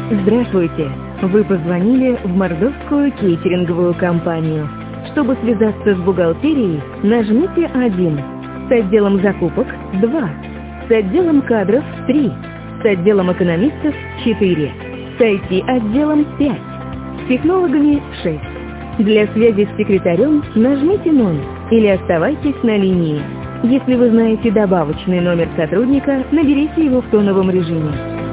Здравствуйте! Вы позвонили в Мордовскую кейтеринговую компанию. Чтобы связаться с бухгалтерией, нажмите 1. С отделом закупок – 2. С отделом кадров – 3. С отделом экономистов – 4. С IT-отделом – 5. С технологами – 6. Для связи с секретарем нажмите 0 или оставайтесь на линии. Если вы знаете добавочный номер сотрудника, наберите его в тоновом режиме.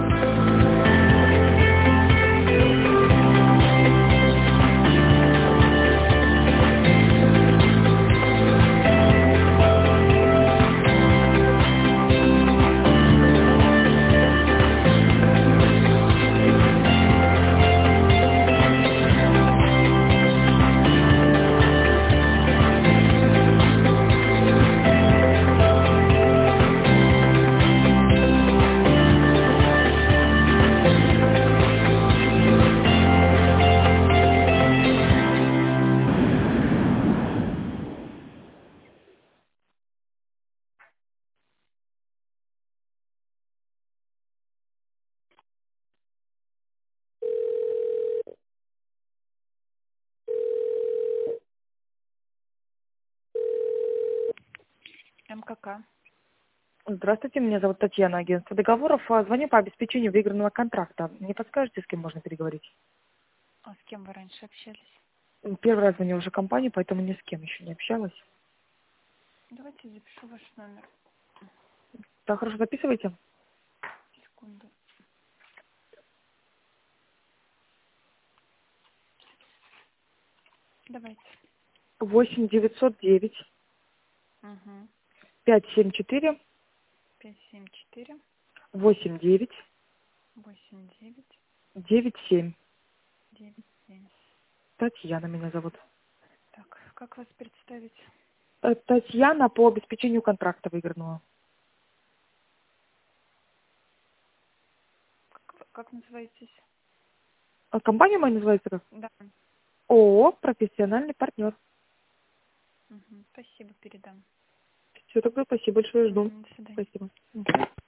МКК. Здравствуйте, меня зовут Татьяна, агентство договоров. Звоню по обеспечению выигранного контракта. Не подскажете, с кем можно переговорить? А с кем вы раньше общались? Первый раз звоню уже компании, поэтому ни с кем еще не общалась. Давайте запишу ваш номер. Так, хорошо, записывайте. Секунду. Давайте. 8 909 Угу. 574 574 89 89 97. 97. Татьяна меня зовут. Так, как вас представить? Татьяна по обеспечению контракта выигранного. Как называетесь? Компания моя называется как? Да. ООО «Профессиональный партнер». Угу. Спасибо, передам. Все, тогда спасибо большое, жду. До свидания. Спасибо.